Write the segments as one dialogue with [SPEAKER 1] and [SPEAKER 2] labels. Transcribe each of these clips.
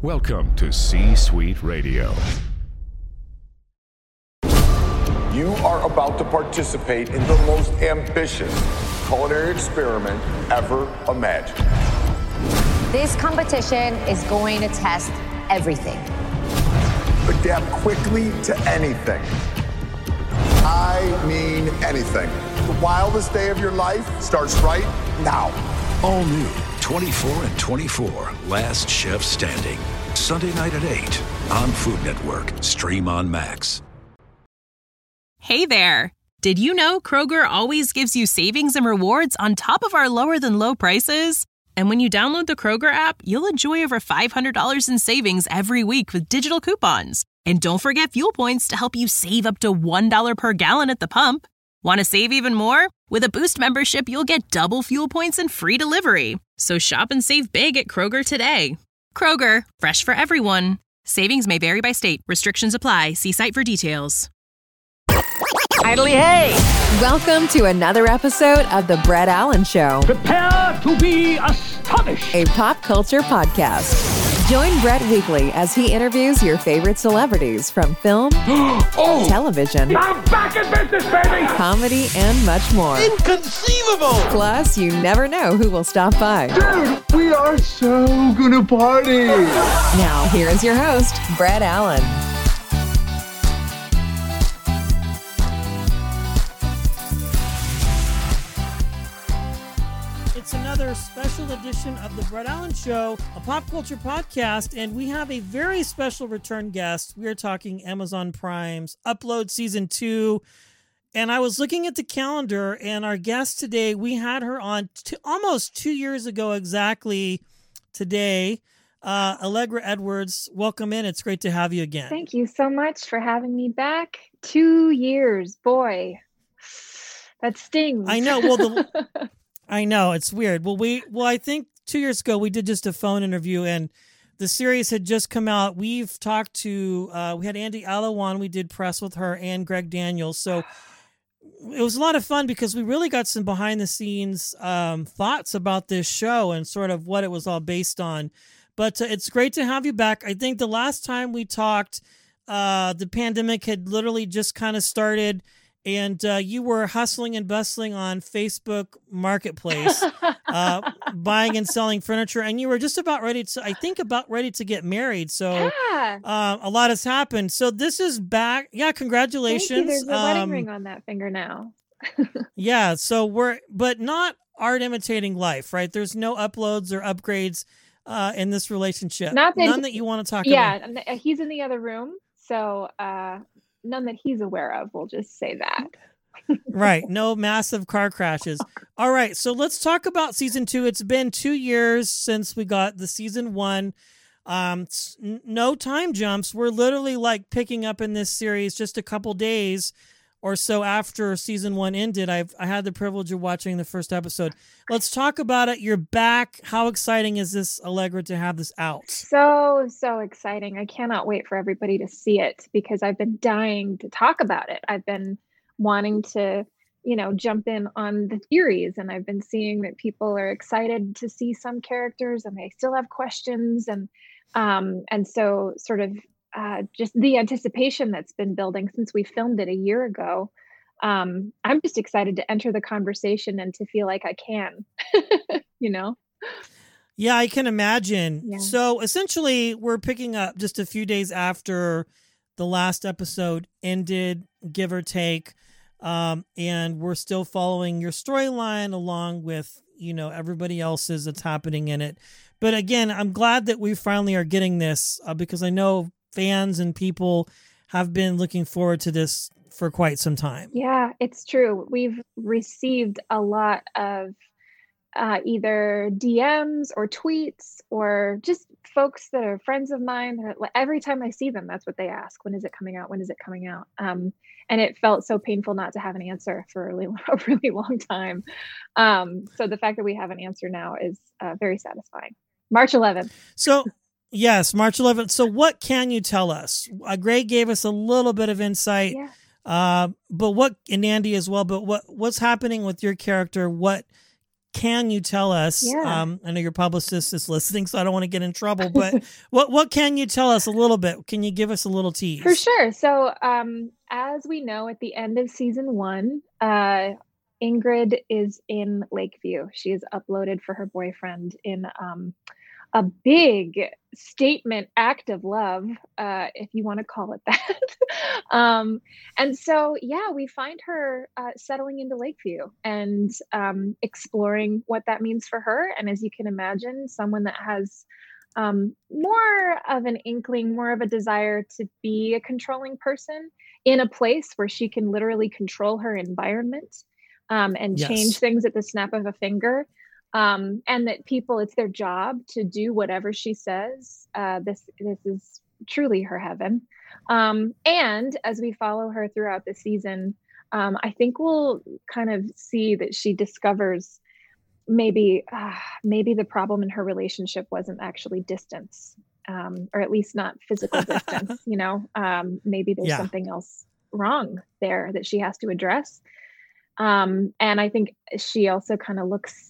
[SPEAKER 1] Welcome to C-Suite Radio.
[SPEAKER 2] You are about to participate in the most ambitious culinary experiment ever imagined.
[SPEAKER 3] This competition is going to test everything.
[SPEAKER 2] Adapt quickly to anything. I mean anything. The wildest day of your life starts right now.
[SPEAKER 4] All new 24 and 24, Last Chef Standing. Sunday night at 8 on Food Network. Stream on Max.
[SPEAKER 5] Hey there. Did you know Kroger always gives you savings and rewards on top of our lower than low prices? And when you download the Kroger app, you'll enjoy over $500 in savings every week with digital coupons. And don't forget fuel points to help you save up to $1 per gallon at the pump. Want to save even more? With a Boost membership, you'll get double fuel points and free delivery. So shop and save big at Kroger today. Kroger, fresh for everyone. Savings may vary by state. Restrictions apply. See site for details.
[SPEAKER 6] Idly hey!
[SPEAKER 7] Welcome to another episode of The Brett Allen Show.
[SPEAKER 6] Prepare to be astonished!
[SPEAKER 7] A pop culture podcast. Join Brett weekly as he interviews your favorite celebrities from film, television,
[SPEAKER 6] I'm back in business, baby!
[SPEAKER 7] comedy, and much more.
[SPEAKER 6] Inconceivable!
[SPEAKER 7] Plus, you never know who will stop by.
[SPEAKER 6] Dude, we are so gonna party!
[SPEAKER 7] Now, here is your host, Brett Allen.
[SPEAKER 8] It's another special edition of The Brett Allen Show, a pop culture podcast, and we have a very special return guest. We are talking Amazon Prime's Upload Season 2, and I was looking at the calendar, and our guest today, we had her on almost 2 years ago exactly today. Allegra Edwards, welcome in. It's great to have you again.
[SPEAKER 9] Thank you so much for having me back. 2 years, boy, that stings.
[SPEAKER 8] I know. Well, I know it's weird. I think 2 years ago we did just a phone interview, and the series had just come out. We've talked to we had Andy Alawan. We did press with her and Greg Daniels. So it was a lot of fun because we really got some behind the scenes thoughts about this show and sort of what it was all based on. But it's great to have you back. I think the last time we talked, the pandemic had literally just kind of started. And you were hustling and bustling on Facebook Marketplace, buying and selling furniture, and you were just about ready to get married. So a lot has happened. So this is back. Yeah, congratulations.
[SPEAKER 9] Thank you. There's a wedding ring on that finger now.
[SPEAKER 8] Yeah, so but not art imitating life, right? There's no uploads or upgrades in this relationship. None that you want to talk about.
[SPEAKER 9] Yeah, he's in the other room, so none that he's aware of. We'll just say that.
[SPEAKER 8] Right. No massive car crashes. All right. So let's talk about season 2. It's been 2 years since we got the season 1. No time jumps. We're literally like picking up in this series just a couple days or so after season 1 ended. I had the privilege of watching the first episode. Let's talk about it. You're back. How exciting is this, Allegra, to have this out?
[SPEAKER 9] So exciting. I cannot wait for everybody to see it because I've been dying to talk about it. I've been wanting to, jump in on the theories, and I've been seeing that people are excited to see some characters and they still have questions. And so sort of just the anticipation that's been building since we filmed it a year ago. I'm just excited to enter the conversation and to feel like I can,
[SPEAKER 8] Yeah, I can imagine.
[SPEAKER 9] Yeah.
[SPEAKER 8] So essentially we're picking up just a few days after the last episode ended, give or take. And we're still following your storyline along with, everybody else's that's happening in it. But again, I'm glad that we finally are getting this because I know fans and people have been looking forward to this for quite some time.
[SPEAKER 9] Yeah, it's true. We've received a lot of either DMs or tweets or just folks that are friends of mine. Every time I see them, that's what they ask. When is it coming out? When is it coming out? And it felt so painful not to have an answer for a really long time. So the fact that we have an answer now is very satisfying. March 11th.
[SPEAKER 8] So yes, March 11th. So what can you tell us? Greg gave us a little bit of insight, but and Andy as well, but what's happening with your character? What can you tell us?
[SPEAKER 9] Yeah.
[SPEAKER 8] I know your publicist is listening, so I don't want to get in trouble, but what can you tell us a little bit? Can you give us a little tease?
[SPEAKER 9] For sure. So, as we know, at the end of season 1, Ingrid is in Lakeview. She is uploaded for her boyfriend in a big statement act of love, if you want to call it that. And so, yeah, we find her settling into Lakeview and exploring what that means for her. And as you can imagine, someone that has more of an inkling, more of a desire to be a controlling person in a place where she can literally control her environment and change things at the snap of a finger. And that people, it's their job to do whatever she says. This is truly her heaven. And as we follow her throughout the season, I think we'll kind of see that she discovers maybe the problem in her relationship wasn't actually distance, or at least not physical distance. Maybe there's something else wrong there that she has to address. And I think she also kind of looks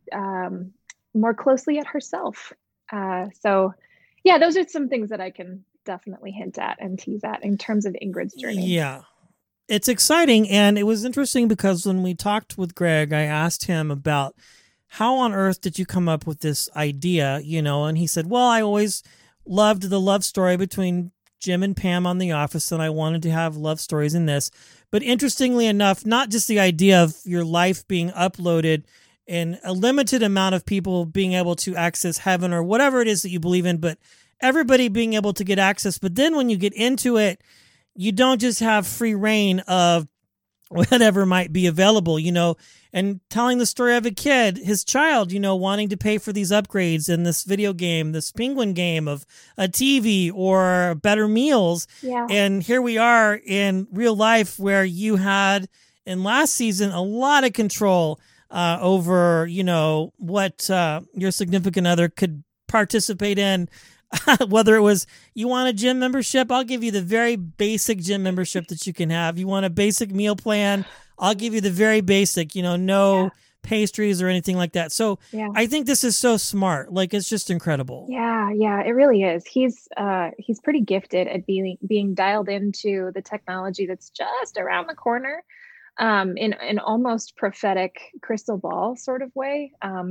[SPEAKER 9] more closely at herself. So yeah, those are some things that I can definitely hint at and tease at in terms of Ingrid's journey.
[SPEAKER 8] Yeah. It's exciting. And it was interesting because when we talked with Greg, I asked him about how on earth did you come up with this idea, and he said, well, I always loved the love story between Jim and Pam on The Office, and I wanted to have love stories in this. But interestingly enough, not just the idea of your life being uploaded and a limited amount of people being able to access heaven or whatever it is that you believe in, but everybody being able to get access. But then when you get into it, you don't just have free reign of whatever might be available, and telling the story of a kid, his child, wanting to pay for these upgrades in this video game, this Penguin game of a TV or better meals.
[SPEAKER 9] Yeah.
[SPEAKER 8] And here we are in real life where you had in last season a lot of control over, what your significant other could participate in. Whether it was you want a gym membership, I'll give you the very basic gym membership that you can have. You want a basic meal plan, I'll give you the very basic, no pastries or anything like that. So I think this is so smart. Like, it's just incredible.
[SPEAKER 9] Yeah, it really is. He's pretty gifted at being dialed into the technology that's just around the corner, in an almost prophetic crystal ball sort of way.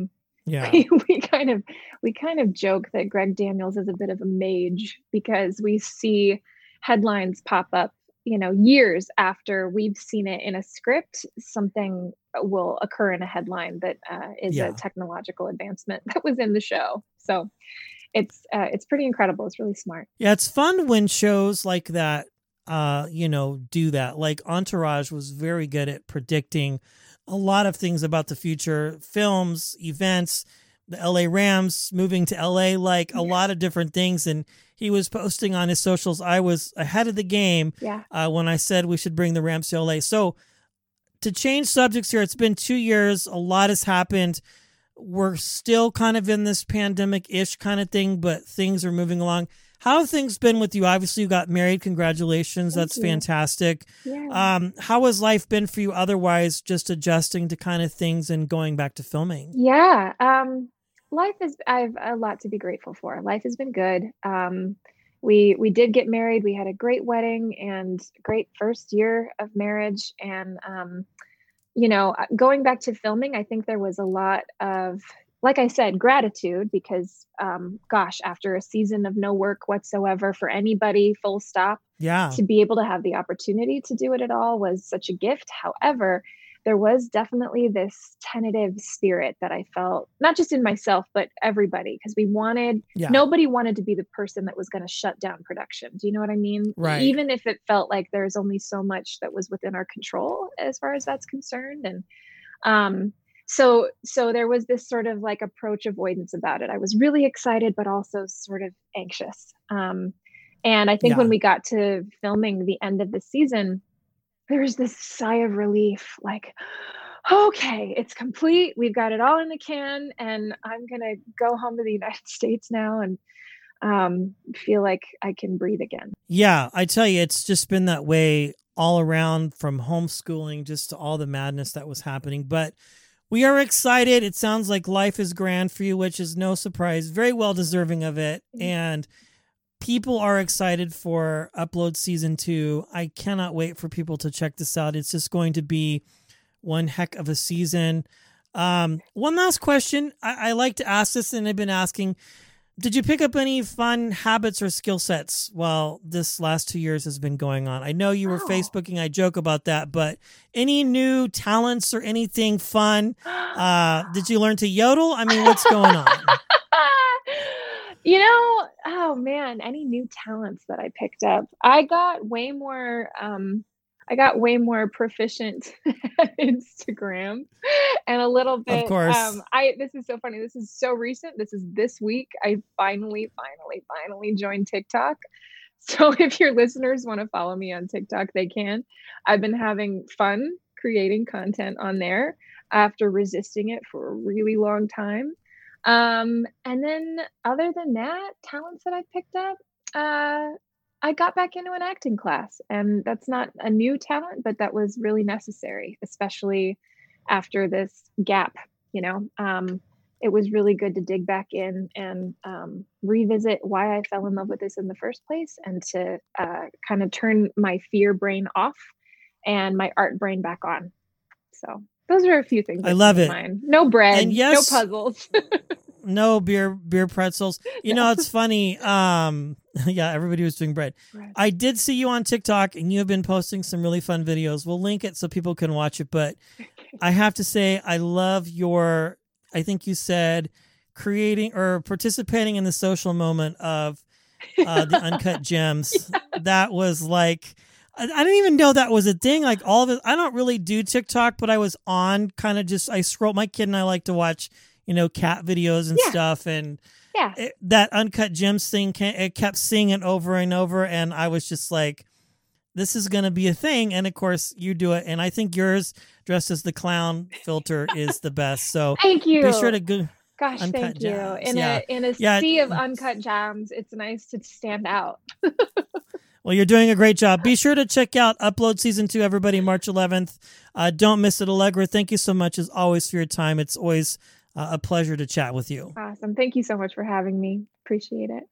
[SPEAKER 9] We kind of joke that Greg Daniels is a bit of a mage because we see headlines pop up, years after we've seen it in a script. Something will occur in a headline that is a technological advancement that was in the show. So it's pretty incredible. It's really smart.
[SPEAKER 8] Yeah, it's fun when shows like that, do that. Like Entourage was very good at predicting a lot of things about the future, films, events, the LA Rams moving to LA, like a lot of different things. And he was posting on his socials, I was ahead of the game when I said we should bring the Rams to LA. So to change subjects here, it's been 2 years. A lot has happened. We're still kind of in this pandemic-ish kind of thing, but things are moving along. How have things been with you? Obviously, you got married. Congratulations. That's fantastic.
[SPEAKER 9] Yeah.
[SPEAKER 8] How has life been for you otherwise, just adjusting to kind of things and going back to filming?
[SPEAKER 9] Yeah. I have a lot to be grateful for. Life has been good. We did get married. We had a great wedding and great first year of marriage. And, going back to filming, I think there was a lot of, like I said, gratitude because, after a season of no work whatsoever for anybody, full stop, to be able to have the opportunity to do it at all was such a gift. However, there was definitely this tentative spirit that I felt, not just in myself, but everybody, because nobody wanted to be the person that was going to shut down production. Do you know what I mean?
[SPEAKER 8] Right.
[SPEAKER 9] Even if it felt like there's only so much that was within our control as far as that's concerned. And, so there was this sort of like approach avoidance about it. I was really excited, but also sort of anxious. And I think when we got to filming the end of the season, there was this sigh of relief, like, okay, it's complete. We've got it all in the can and I'm going to go home to the United States now and feel like I can breathe again.
[SPEAKER 8] Yeah, I tell you, it's just been that way all around, from homeschooling just to all the madness that was happening. But We are excited. It sounds like life is grand for you, which is no surprise. Very well deserving of it. And people are excited for Upload Season 2. I cannot wait for people to check this out. It's just going to be one heck of a season. One last question. I like to ask this, and I've been asking, did you pick up any fun habits or skill sets while this last 2 years has been going on? I know you were Facebooking. I joke about that, but any new talents or anything fun? Did you learn to yodel? I mean, what's going on?
[SPEAKER 9] Oh man, any new talents that I picked up? I got way more proficient at Instagram and a little bit.
[SPEAKER 8] Of course.
[SPEAKER 9] This is so funny. This is so recent. This is this week. I finally joined TikTok. So if your listeners want to follow me on TikTok, they can. I've been having fun creating content on there after resisting it for a really long time. And then other than that, talents that I picked up, I got back into an acting class, and that's not a new talent, but that was really necessary, especially after this gap. It was really good to dig back in and revisit why I fell in love with this in the first place, and to kind of turn my fear brain off and my art brain back on. So those are a few things.
[SPEAKER 8] I love it.
[SPEAKER 9] Mine. No bread,
[SPEAKER 8] and yes,
[SPEAKER 9] no puzzles.
[SPEAKER 8] No beer pretzels. It's funny. Yeah, everybody was doing bread. I did see you on TikTok, and you have been posting some really fun videos. We'll link it so people can watch it. But I have to say, I love your, I think you said, creating or participating in the social moment of the Uncut Gems. Yeah. That was like, I didn't even know that was a thing. Like all of it. I don't really do TikTok, but I was on kind of just, I scroll. My kid and I like to watch cat videos and stuff. And that Uncut Gems thing, it kept seeing it over and over. And I was just like, this is going to be a thing. And of course you do it. And I think yours dressed as the clown filter is the best. So
[SPEAKER 9] thank you.
[SPEAKER 8] Be sure to go.
[SPEAKER 9] Gosh,
[SPEAKER 8] Uncut
[SPEAKER 9] thank you.
[SPEAKER 8] Gems.
[SPEAKER 9] In a sea of uncut gems, it's nice to stand out.
[SPEAKER 8] Well, you're doing a great job. Be sure to check out Upload Season 2, everybody, March 11th. Don't miss it. Allegra, thank you so much, as always, for your time. It's always a pleasure to chat with you.
[SPEAKER 9] Awesome. Thank you so much for having me. Appreciate it.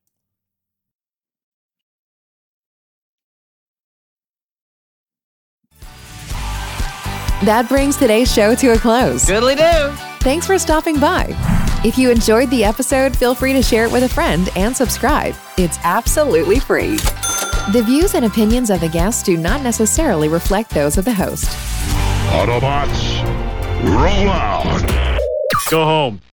[SPEAKER 7] That brings today's show to a close.
[SPEAKER 10] Goodly do.
[SPEAKER 7] Thanks for stopping by. If you enjoyed the episode, feel free to share it with a friend and subscribe. It's absolutely free. The views and opinions of the guests do not necessarily reflect those of the host.
[SPEAKER 1] Autobots, roll out.
[SPEAKER 11] Go home.